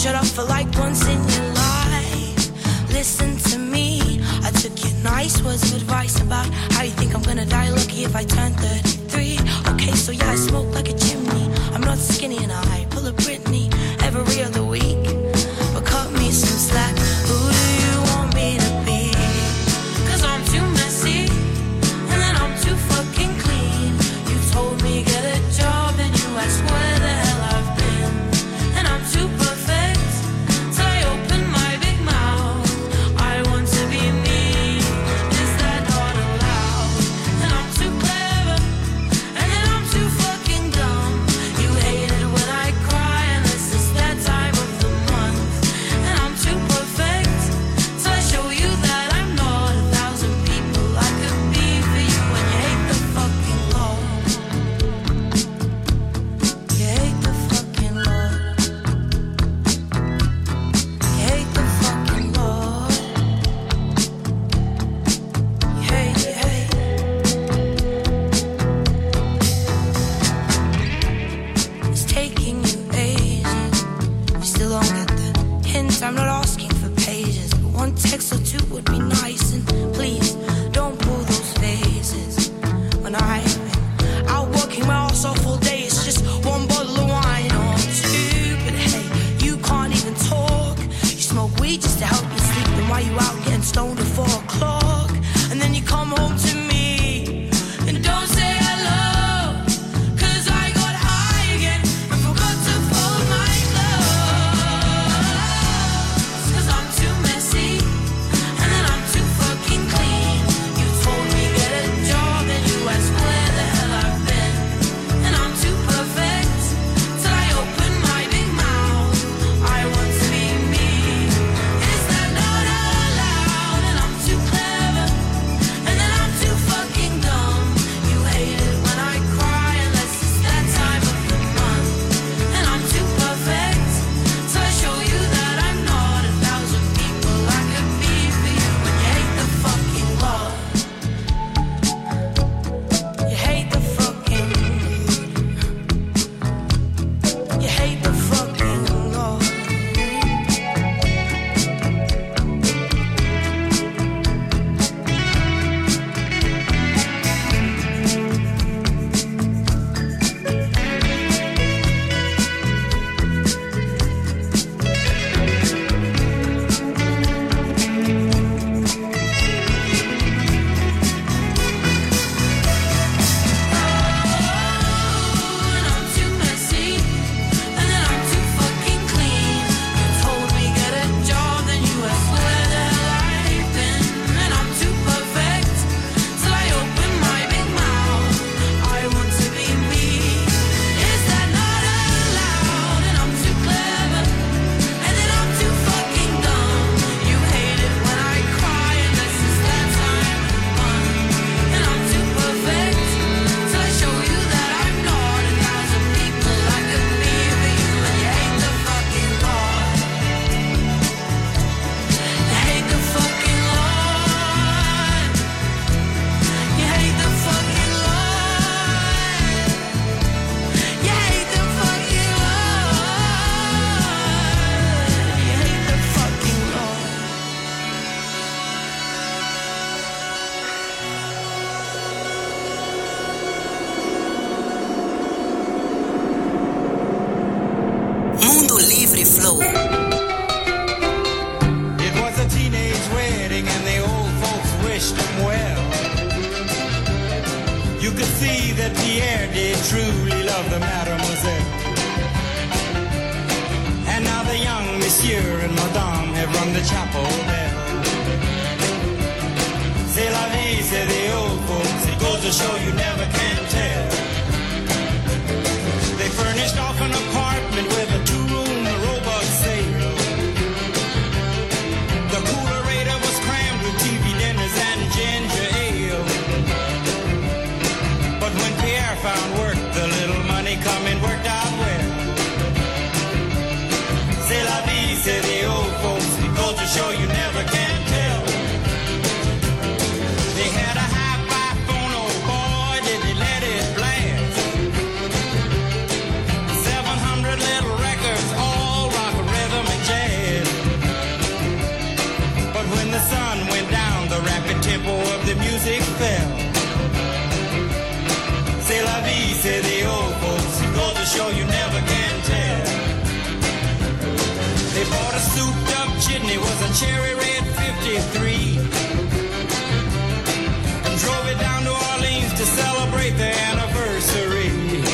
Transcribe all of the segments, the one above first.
shut up for like once in your life. Listen to me, I took your nice words of advice about how you think I'm gonna die lucky if I turn 33. Okay, so yeah, I smoke like a chimney. I'm not skinny and I pull a Britney every other week. But cut me some slack, who do you want me to be? Cause I'm too messy, and then I'm too fucking clean. You told me get a job and you asked where the hell I've been. And I'm too perfect, so I open my big mouth. I want to be me, is that not allowed? And I'm too clever, and then I'm too fucking dumb. You hate it when I cry unless it's that time of the month. And I'm too perfect, so I show you that I'm not 1,000 people I could be for you. When you hate the fucking law, you hate the fucking law, you hate the fucking law, you hate. It's taking you ages, you still don't get the hint. I'm not asking for pages, but one text or two would be nice. And please, don't pull those phases. When I've been out working my ass off all day, it's just one bottle of wine or two. But hey, you can't even talk. You smoke weed just to help you sleep. And while you out getting stoned at 4 o'clock, and then you come home to me and don't say hello. Cause I got high again and forgot to fold my clothes. Cause I'm too messy, and then I'm too fucking clean. You told me get a job and you asked where the hell I've been. And I'm too perfect, till I open my big mouth. I want to be me, is that not allowed? And I'm too clever, and then I'm too fucking dumb. You hate it when I cry unless it's that time of the month. And I'm too perfect, so I show you that I'm not 1,000 people I could be for you. When you hate the fucking law, you hate the fucking, you hate the fucking law. And I'm too messy, and then I'm too fucking clean. You told me get a job, then you asked where the hell I've been. And I'm too perfect, till I open my big mouth. I want to be me, is that not allowed? And I'm too clever, and then I'm too fucking dumb. You hate it when I cry unless it's that time of the month. And I'm too perfect, till I show you that I'm not 1,000 people I could be for you. And you hate the fucking law, you hate the fucking law, you hate the fucking law, you hate the fucking law, you hate the fucking law. Mundo Livre Flow. It was a teenage wedding and the old folks wished him well. You could see that Pierre did truly love the mademoiselle. And now the young monsieur and madame have rung the chapel bell. C'est la vie, say the old folks. It goes to show you never can tell. They furnished off an apartment with a 2-room robot sale. The coolerator was crammed with TV dinners and ginger ale. But when Pierre found work, the little money coming worked out well. C'est la vie, say the old folks. It goes to show you never cherry red 53 and drove it down to Orleans to celebrate the anniversary.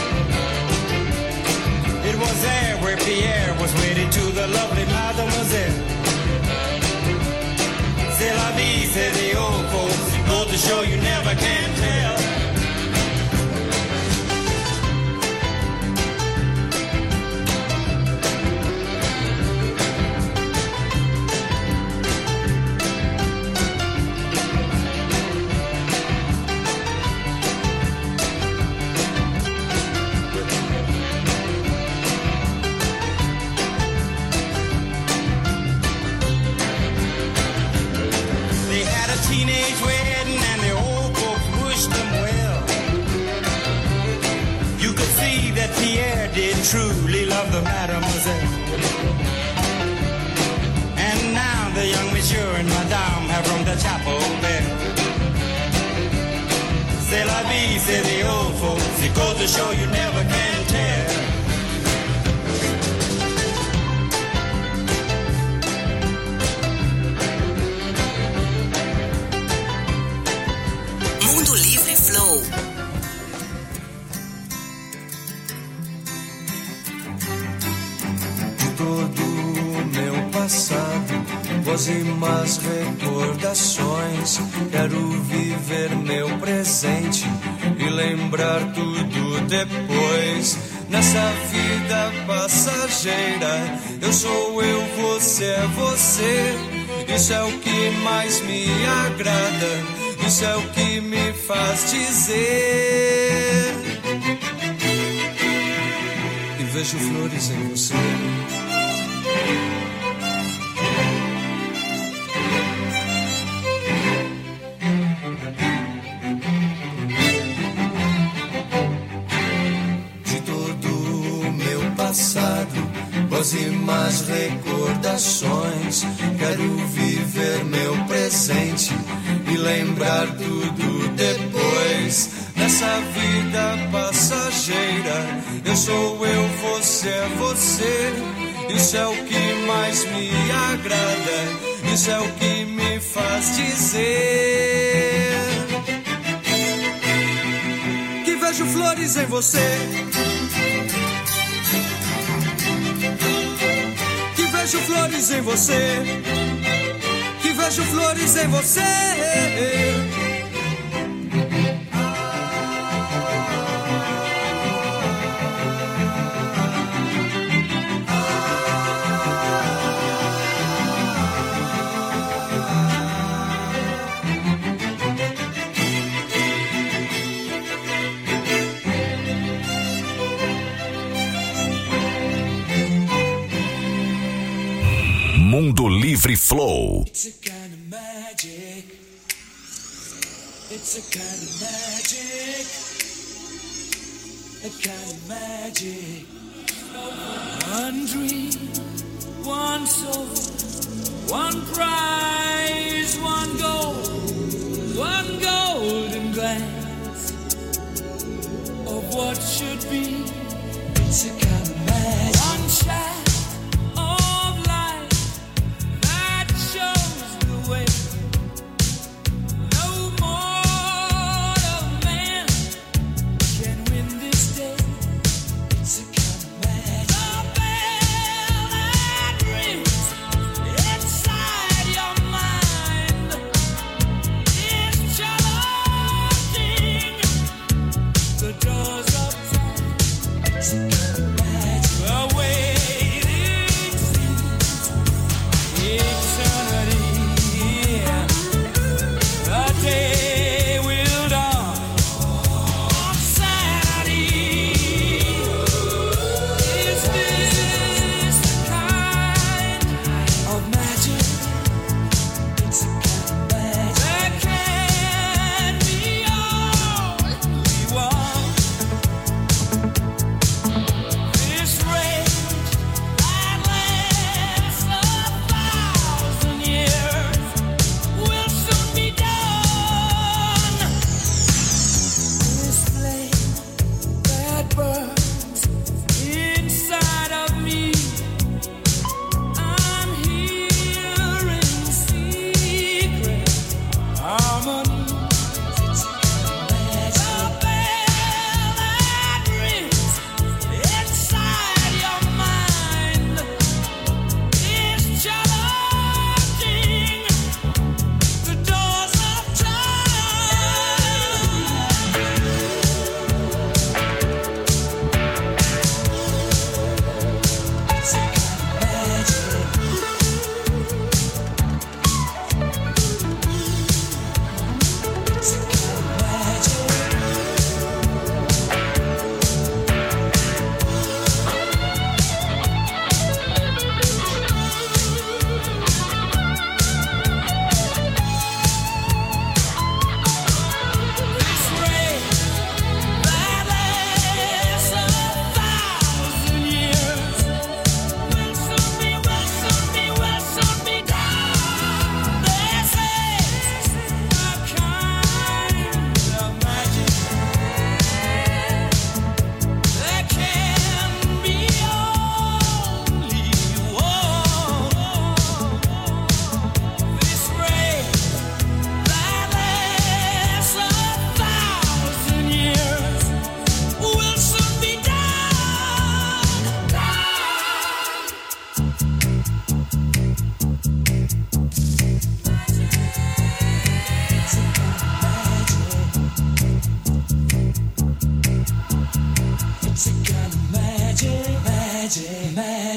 It was there where Pierre was wedded to the lovely Mademoiselle. C'est la vie, said the old folks. It goes to show you never can tell. Teenage wedding and the old folks wished them well. You could see that Pierre did truly love the mademoiselle. And now the young monsieur and madame have rung the chapel bell. C'est la vie, say the old folks. It goes to show you never can tell. Boas e más recordações. Quero viver meu presente e lembrar tudo depois. Nessa vida passageira, eu sou eu, você é você. Isso é o que mais me agrada, isso é o que me faz dizer. E vejo flores em você. Boas e más recordações. Quero viver meu presente e lembrar tudo depois. Nessa vida passageira, eu sou eu, você é você. Isso é o que mais me agrada, isso é o que me faz dizer que vejo flores em você. Vejo flores em você, que vejo flores em você. Mundo Livre Flow. It's a kind of magic. It's a kind of magic. A kind of magic. One dream, one soul, one prize, one golden glance of what should be. It's a kind of magic. One shot. Inside your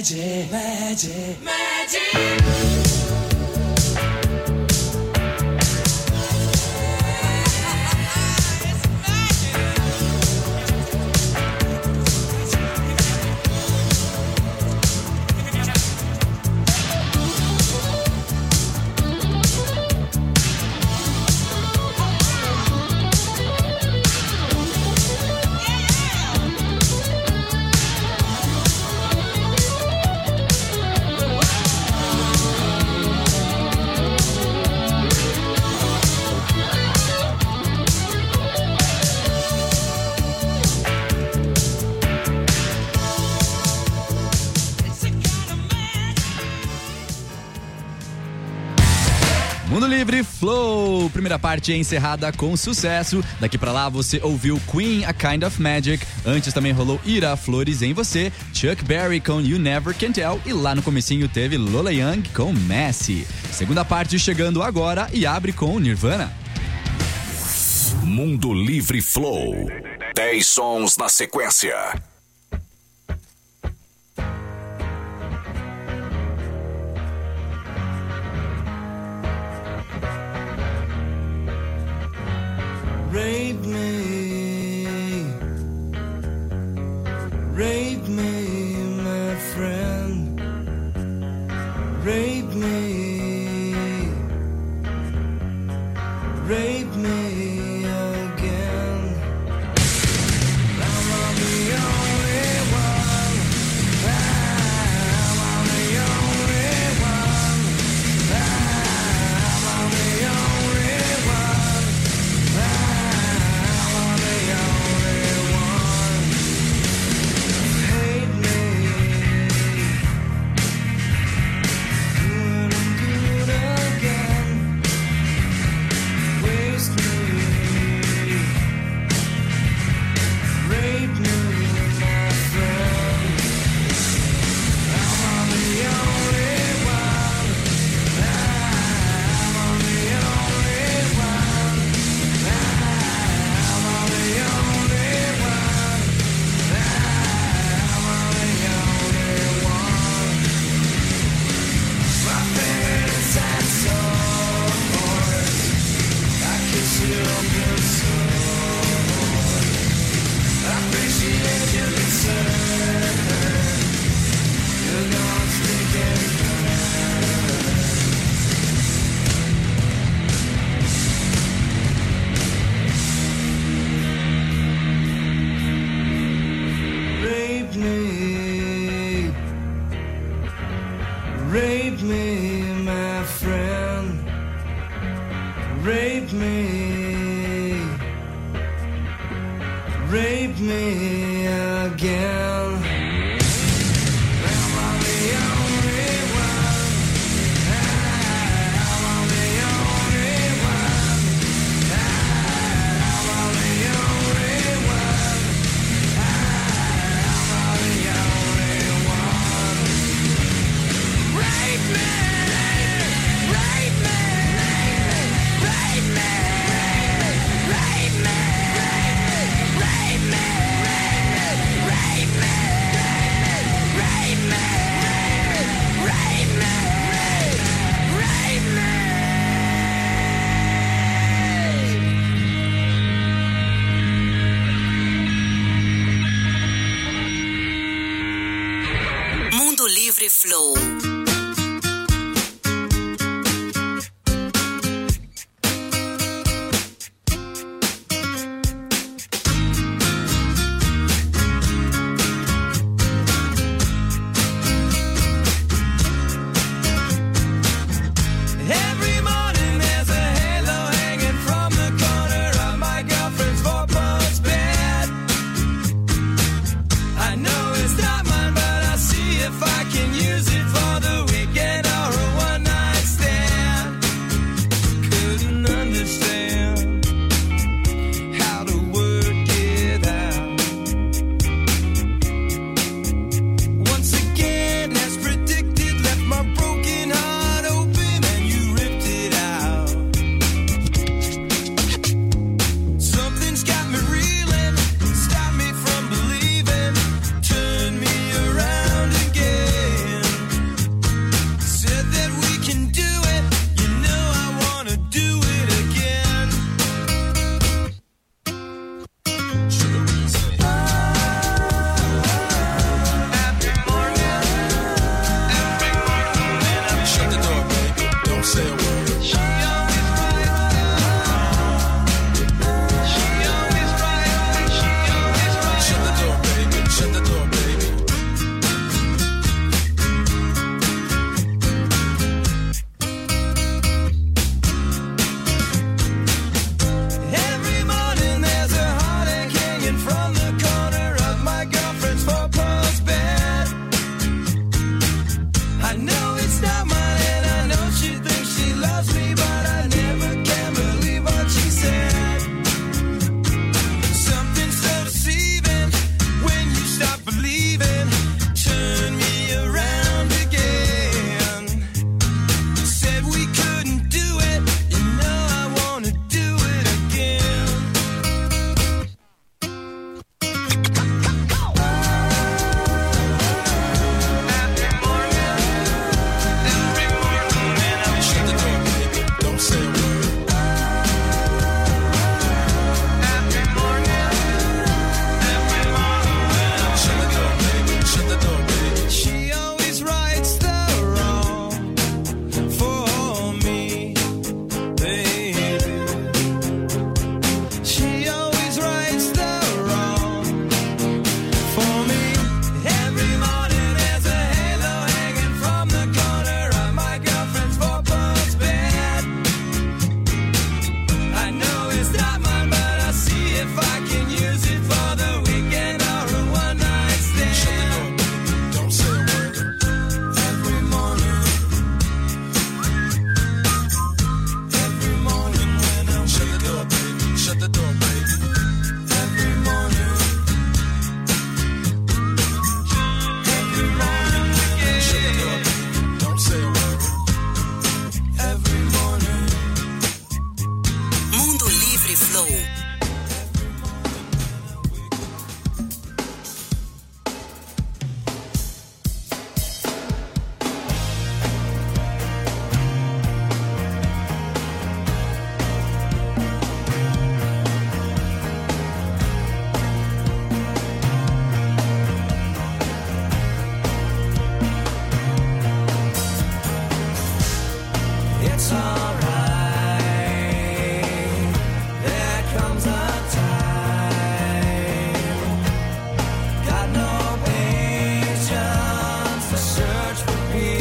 magic, magic, magic. Mundo Livre Flow, primeira parte encerrada com sucesso. Daqui pra lá você ouviu Queen, A Kind of Magic. Antes também rolou Ira, Flores em Você, Chuck Berry com You Never Can Tell. E lá no comecinho teve Lola Young com Messi. Segunda parte chegando agora e abre com Nirvana. Mundo Livre Flow, 10 sons na sequência. Rape me, my friend. Rape me again. I'm on the only one. I'm on the only one. I'm on the only one. I'm on the only one. Hate me. Do it again. Waste me. Rape me, my friend. I'm on the only one. I'm on the only one. I'm on the only one. I'm on the only one. My favorite sad songs. I kiss you on the sword. I appreciate your concern. You're gonna speak and rape me, my friend. Rape me again. I'm on the only one. I'm on the only one. I'm on the only one. I'm on the only one. Rape me, rape me, rape me, rape me, rape me, rape me, rape me, rape me, rape me. Mundo Livre Flow. Every morning there's a halo hanging from the corner of my girlfriend's four-post bed. I know it's not mine, but I'll see if I can use it for the weekend or a one-night stand. Couldn't understand how to work it out. Once again, as predicted, left my broken heart open and you ripped it out. Something's got me reeling, stopped me from believing, turned me around again.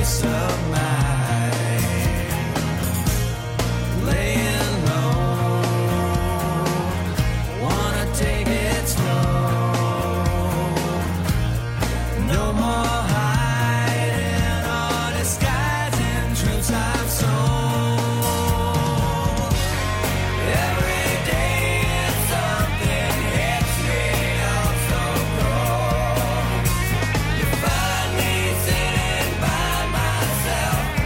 peace of mind. Laying low, wanna take it slow. No more hiding or disguising truths I've sold. Every day something hits me up so cold. You find me sitting by myself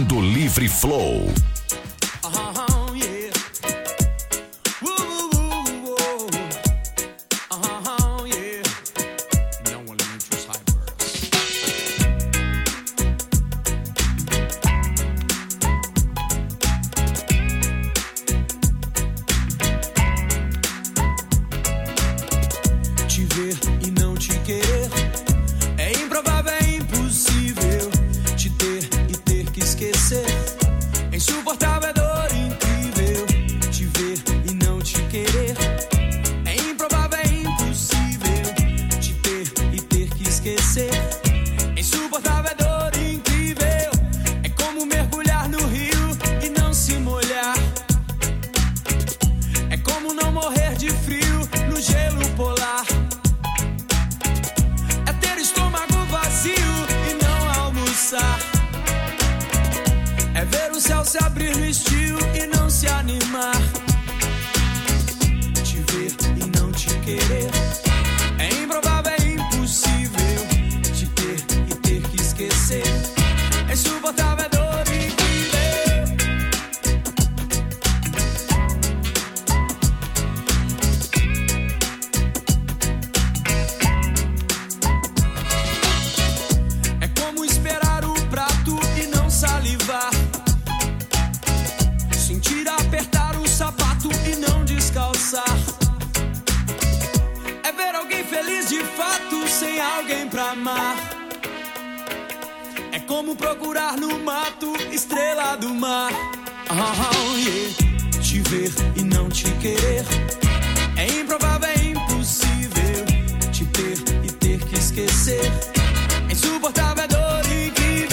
Mundo Livre Flow. Se abrir no estio e não se animar. Te ver e não te querer é improvável, é impossível. Te ter e ter que esquecer é insuportável, é dor incrível. É como esperar o prato e não salivar. Apertar o sapato e não descalçar. É ver alguém feliz de fato sem alguém pra amar. É como procurar no mato estrela do mar. Te ver e não te querer é improvável, é impossível. Te ter e ter que esquecer é insuportável, é dor incrível.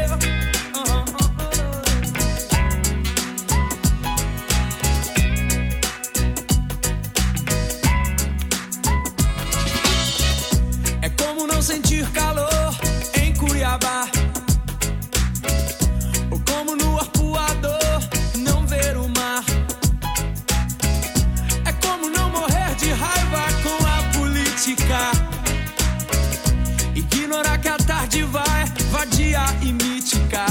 Sentir calor em Cuiabá, ou como no arpoador não ver o mar. É como não morrer de raiva com a política, ignorar que a tarde vai vadia e mítica.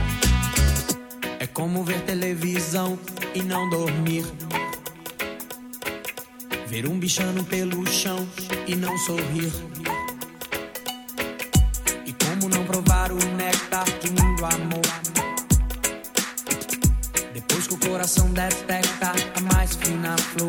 É como ver televisão e não dormir, ver um bichano pelo chão e não sorrir. Não provar o néctar do mundo amor, depois que o coração detecta a mais fina flor.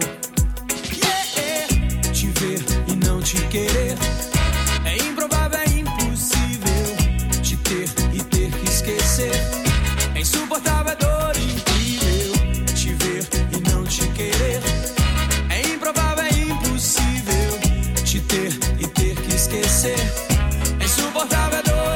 Te ver e não te querer é improvável, é impossível. Te ter e ter que esquecer é insuportável, é dor incrível. Te ver e não te querer é improvável, é impossível. Te ter e ter que esquecer é insuportável, é dor incrível.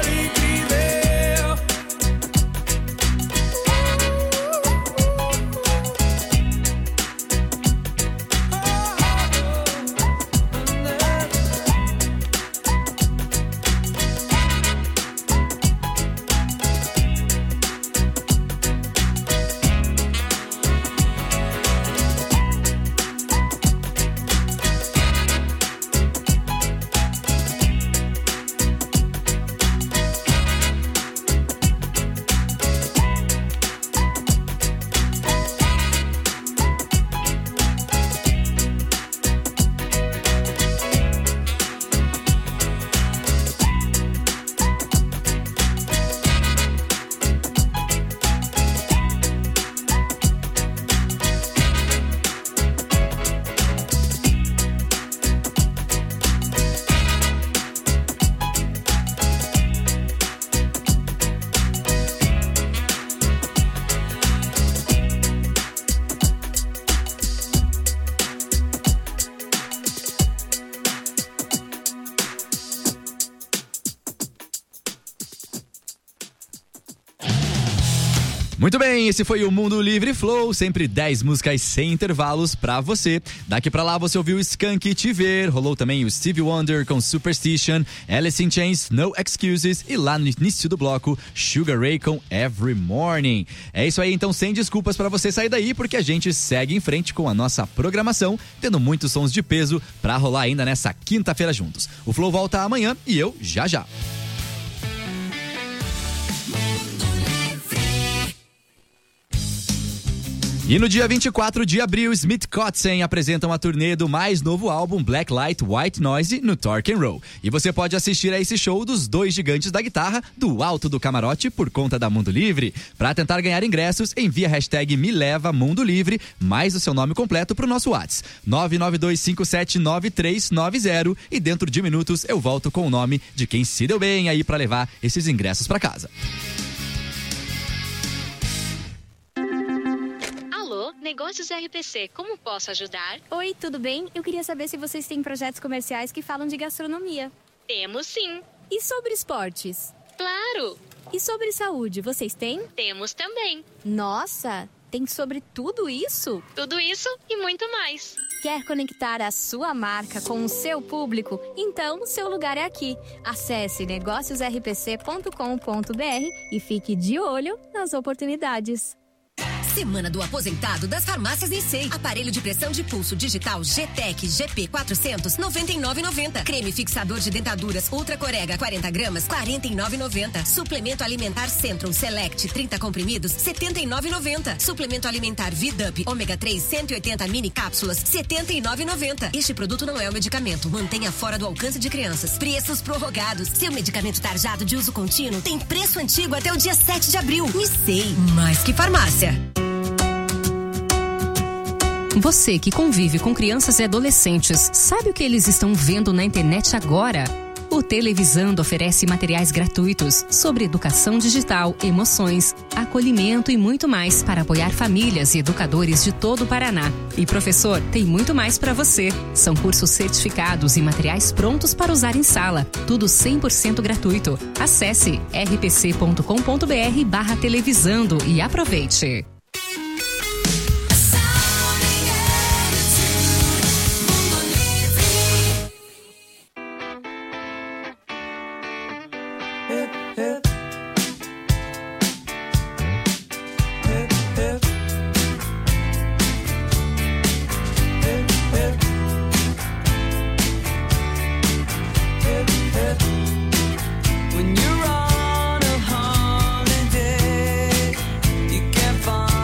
Muito bem, esse foi o Mundo Livre Flow, sempre 10 músicas sem intervalos pra você. Daqui pra lá você ouviu Skank Te Ver, rolou também o Stevie Wonder com Superstition, Alice in Chains, No Excuses e lá no início do bloco, Sugar Ray com Every Morning. É isso aí, então sem desculpas pra você sair daí, porque a gente segue em frente com a nossa programação, tendo muitos sons de peso pra rolar ainda nessa quinta-feira juntos. O Flow volta amanhã e eu já. E no dia 24 de abril, Smith Kotzen apresenta uma turnê do mais novo álbum Blacklight White Noise no Torque and Roll. E você pode assistir a esse show dos dois gigantes da guitarra do alto do camarote por conta da Mundo Livre. Para tentar ganhar ingressos, envia a hashtag #MeLevaMundoLivre mais o seu nome completo pro nosso WhatsApp 992579390 e dentro de minutos eu volto com o nome de quem se deu bem aí para levar esses ingressos para casa. Negócios RPC, como posso ajudar? Oi, tudo bem? Eu queria saber se vocês têm projetos comerciais que falam de gastronomia. Temos sim. E sobre esportes? Claro. E sobre saúde, vocês têm? Temos também. Nossa, tem sobre tudo isso? Tudo isso e muito mais. Quer conectar a sua marca com o seu público? Então, o seu lugar é aqui. Acesse negóciosrpc.com.br e fique de olho nas oportunidades. Semana do Aposentado das Farmácias Nicei. Aparelho de pressão de pulso digital GTEC GP400, R$ 99,90. Creme fixador de dentaduras Ultra Corega 40 gramas, R$ 49,90. Suplemento alimentar Centrum Select 30 comprimidos, R$ 79,90. Suplemento alimentar VIDUP Ômega 3 180 mini cápsulas, R$ 79,90. Este produto não é um medicamento. Mantenha fora do alcance de crianças. Preços prorrogados. Seu medicamento tarjado de uso contínuo tem preço antigo até o dia 7 de abril. Nicei, mais que farmácia. Você que convive com crianças e adolescentes, sabe o que eles estão vendo na internet agora? O Televisando oferece materiais gratuitos sobre educação digital, emoções, acolhimento e muito mais para apoiar famílias e educadores de todo o Paraná. E professor, tem muito mais para você. São cursos certificados e materiais prontos para usar em sala. Tudo 100% gratuito. Acesse rpc.com.br/televisando e aproveite. When you're on a holiday, you can't find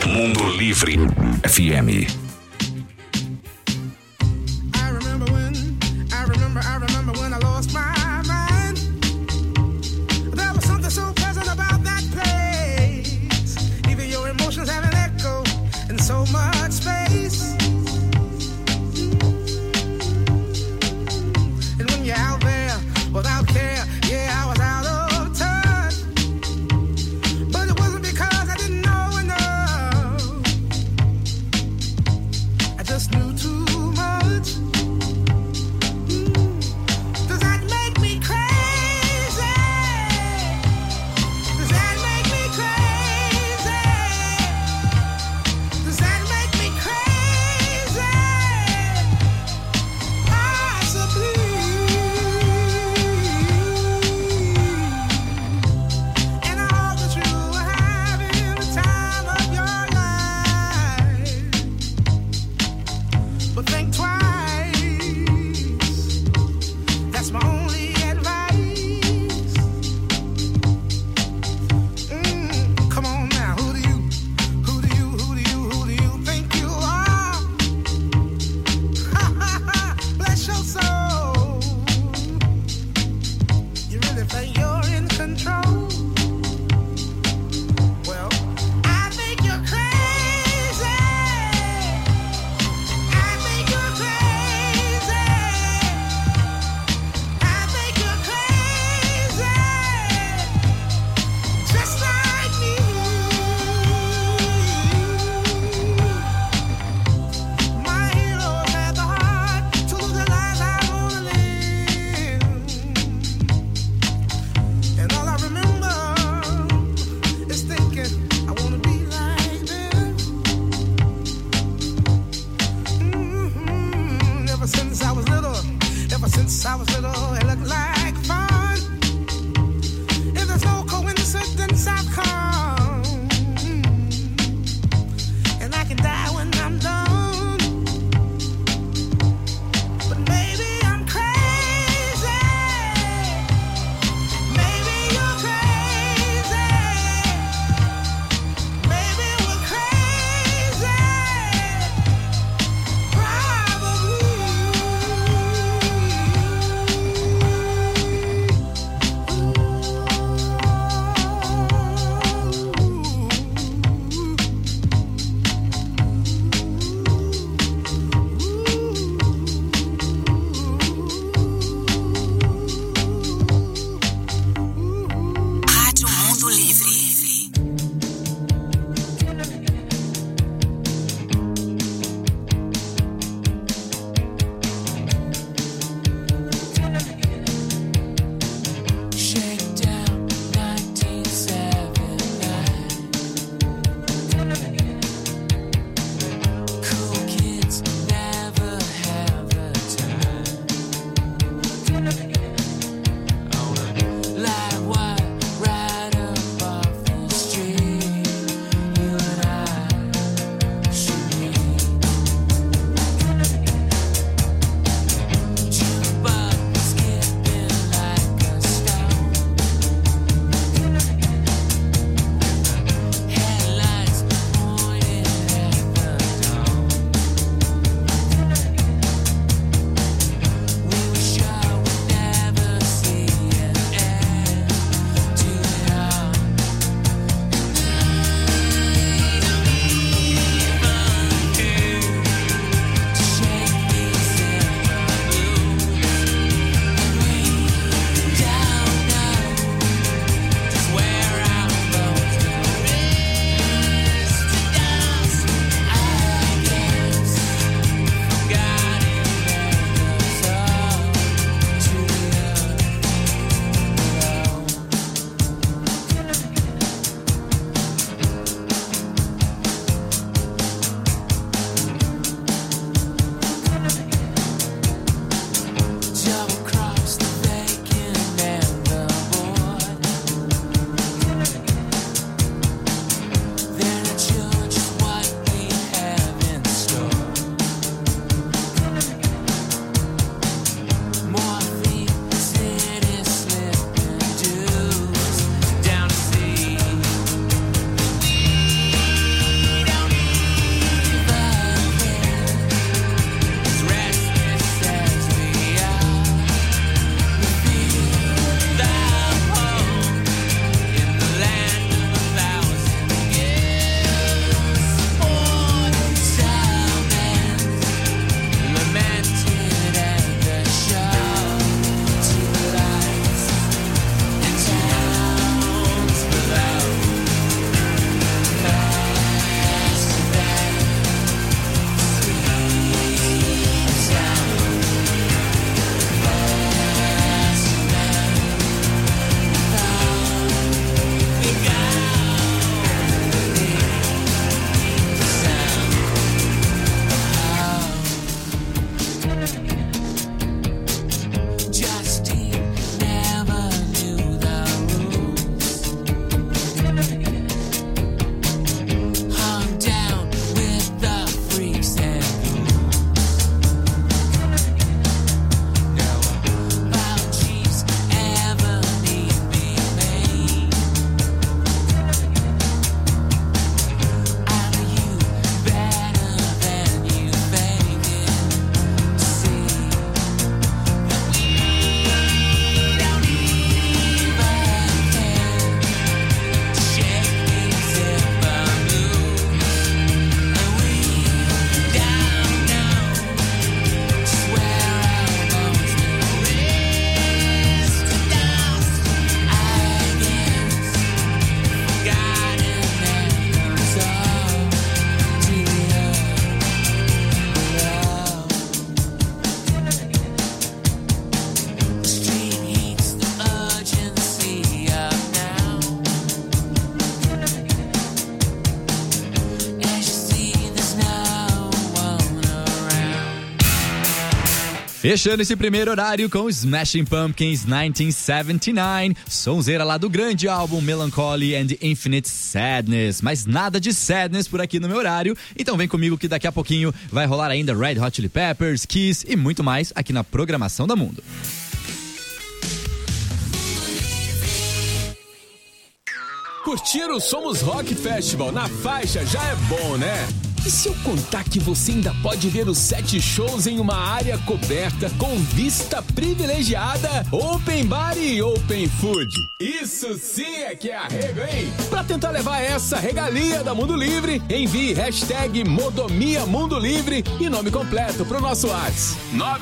Mundo Livre FM. I remember when I lost my mind. There was something so pleasant about that place. Even your emotions have an echo in so much space. And when you're out there without care, yeah, I was out of touch. But it wasn't because I didn't know enough. Fechando esse primeiro horário com Smashing Pumpkins 1979, sonzeira lá do grande álbum Melancholy and Infinite Sadness. Mas nada de sadness por aqui no meu horário, então vem comigo que daqui a pouquinho vai rolar ainda Red Hot Chili Peppers, Kiss e muito mais aqui na programação da Mundo. Curtir o Somos Rock Festival na faixa já é bom, né? E se eu contar que você ainda pode ver os 7 shows em uma área coberta com vista privilegiada, open bar e open food? Isso sim é que é arrego, hein? Pra tentar levar essa regalia da Mundo Livre, envie hashtag Modomia Mundo Livre e nome completo pro nosso WhatsApp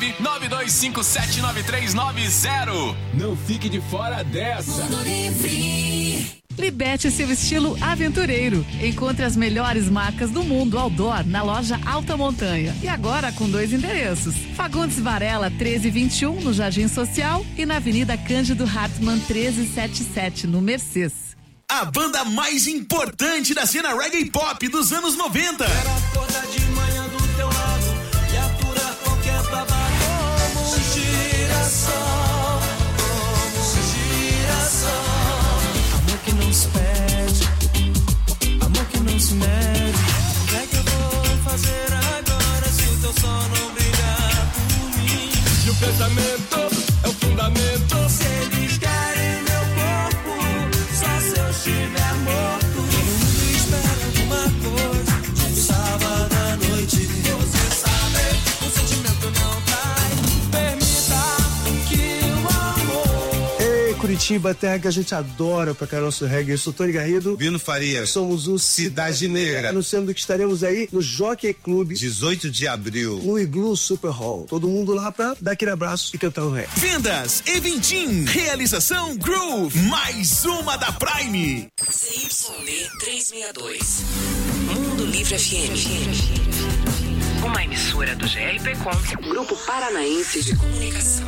992579390. Não fique de fora dessa. Mundo Livre. Liberte seu estilo aventureiro. Encontre as melhores marcas do mundo outdoor na loja Alta Montanha. E agora com 2 endereços. Fagundes Varela 1321 no Jardim Social e na Avenida Cândido Hartmann 1377 no Mercês. A banda mais importante da cena reggae pop dos anos 90. Quero acordar de manhã do teu lado e aturar qualquer babado. Como um girassol, como um girassol. Que não se pede, amor que não se mede. O que é que eu vou fazer agora se o teu sol não brilhar por mim? E o pensamento é o fundamento. Se eles querem meu corpo, só se eu estiver morto. Todo mundo espera alguma coisa de um sábado à noite. Você sabe, o sentimento não cai. Permita que o amor. Ei, Curitiba, terra que a gente adora pra caramba nosso reggae. Eu sou Tony Garrido. Vino Farias. Somos o Cidade Negra. Anunciando que estaremos aí no Jockey Club. 18 de abril. No Igloo Super Hall. Todo mundo lá pra dar aquele abraço e cantar o reggae. Vendas Eventim. Realização Groove. Mais uma da Prime. CYB 362. Mundo Livre FM. Uma emissora do GRPcom. Grupo Paranaense de Comunicação.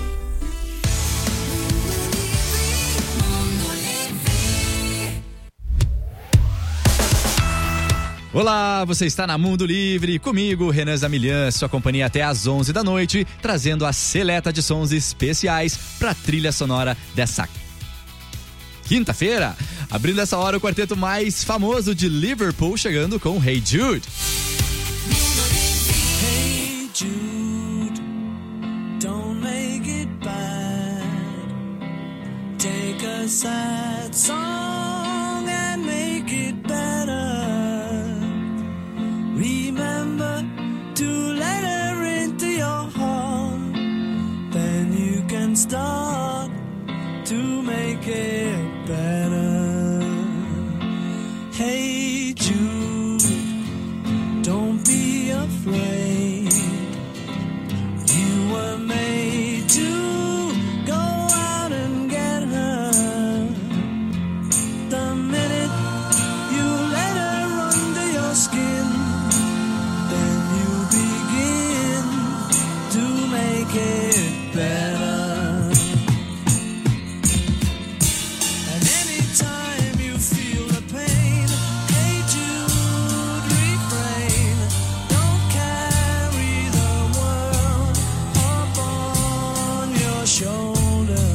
Olá, você está na Mundo Livre, comigo, Renan Zamilian, sua companhia até às 11 da noite, trazendo a seleta de sons especiais para a trilha sonora dessa quinta-feira. Abrindo essa hora o quarteto mais famoso de Liverpool, chegando com Hey Jude. Hey Jude, don't make it bad. Take a sad song and make it better. Remember to let her into your heart. Then you can start to make it better. Hey Jude, don't be afraid. You were made to go out and get her. The minute you let her under your skin, then you begin to make it better. And anytime you feel the pain, hey Jude, refrain. Don't carry the world upon your shoulder.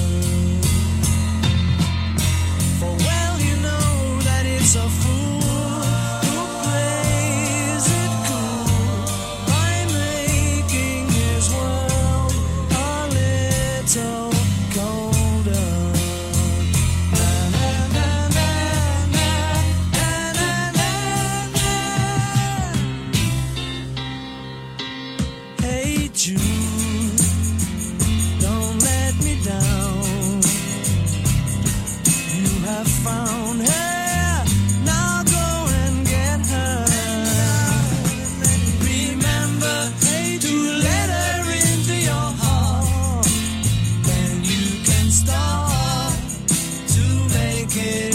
For well you know that it's a fool who plays it cool by making his world a little colder. Na, na, na, na, na, na, na, na, na. Hey Jude, don't let me down. You have found her, now go and get her. Remember to let her into your heart. Then you can start to make it